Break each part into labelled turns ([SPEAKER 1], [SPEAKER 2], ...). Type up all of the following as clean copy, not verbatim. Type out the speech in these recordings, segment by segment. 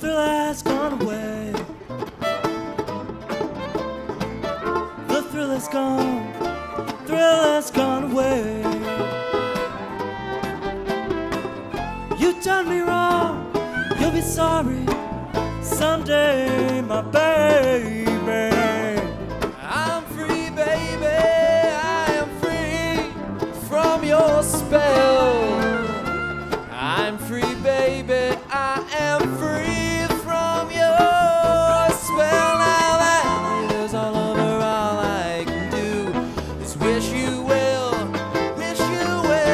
[SPEAKER 1] thrill has gone away. The thrill has gone, thrill has gone away. You done me wrong, you'll be sorry someday, my baby.
[SPEAKER 2] I'm free, baby, I am free from your spell. I'm free, baby, I am free from your spell. Now that is all over, all I can do is wish you well, wish you well.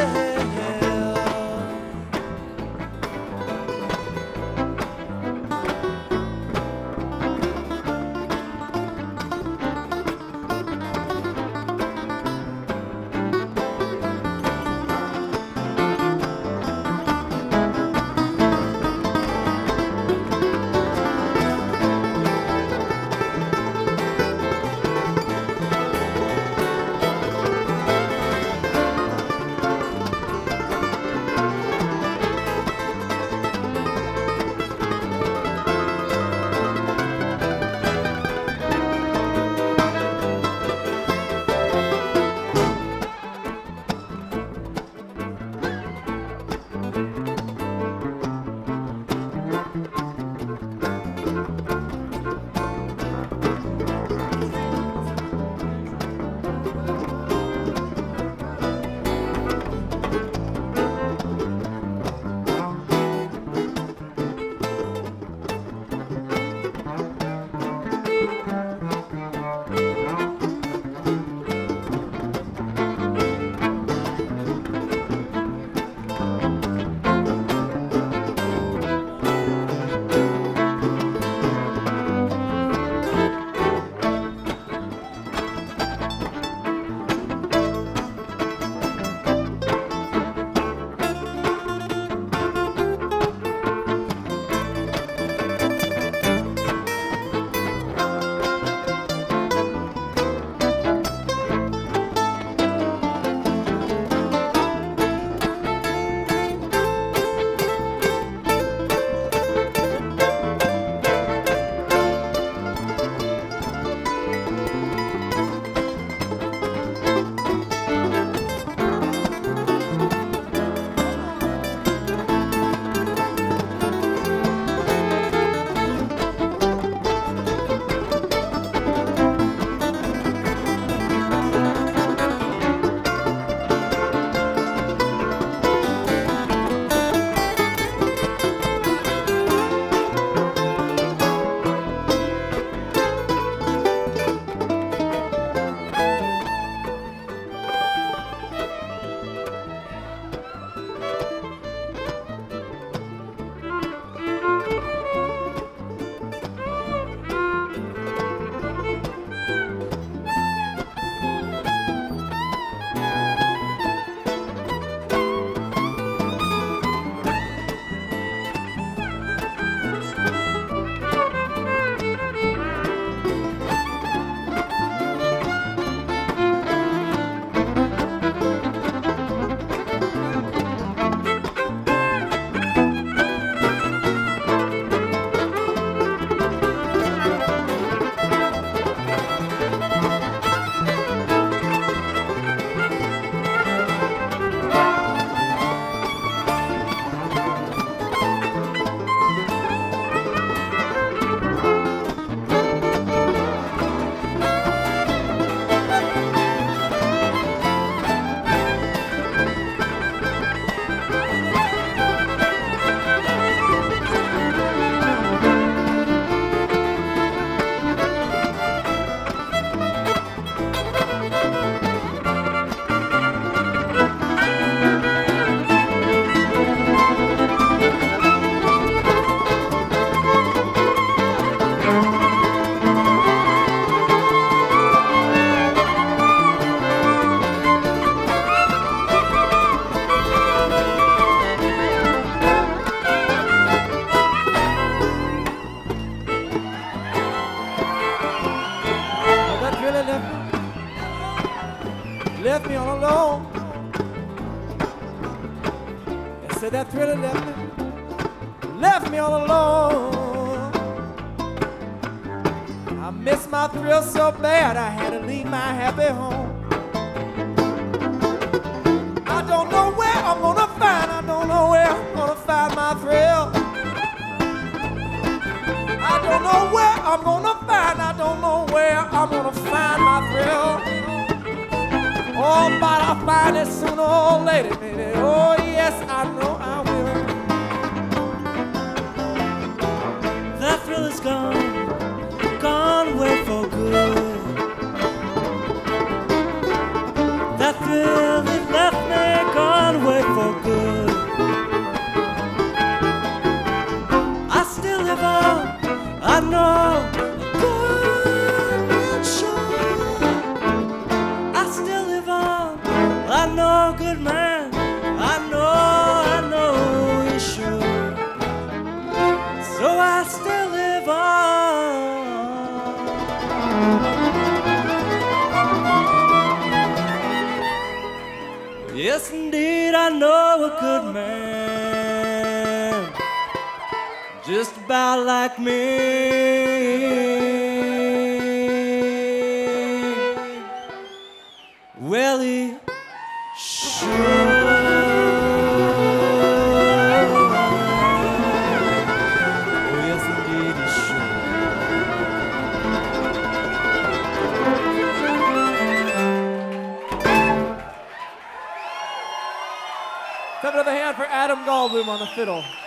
[SPEAKER 3] left me all alone. They said that thriller left me all alone. my thrill so bad I had to leave my happy home. I don't know where I'm gonna find, I don't know where I'm gonna find my thrill. I don't know where I'm gonna find, I don't know where I'm gonna find my thrill. Oh, but I'll find it sooner or later, baby. Oh, yes, I know I will.
[SPEAKER 1] That thrill is gone, gone away for good. That thrill, it left me, gone away for good. I still live on, I know, good and sure. I still live on, I know, good man, I know he's sure. So I still live on. Yes, indeed, I know a good man, just about like me. Well, he sure.
[SPEAKER 3] Clap another hand for Adam Goldblum on the fiddle.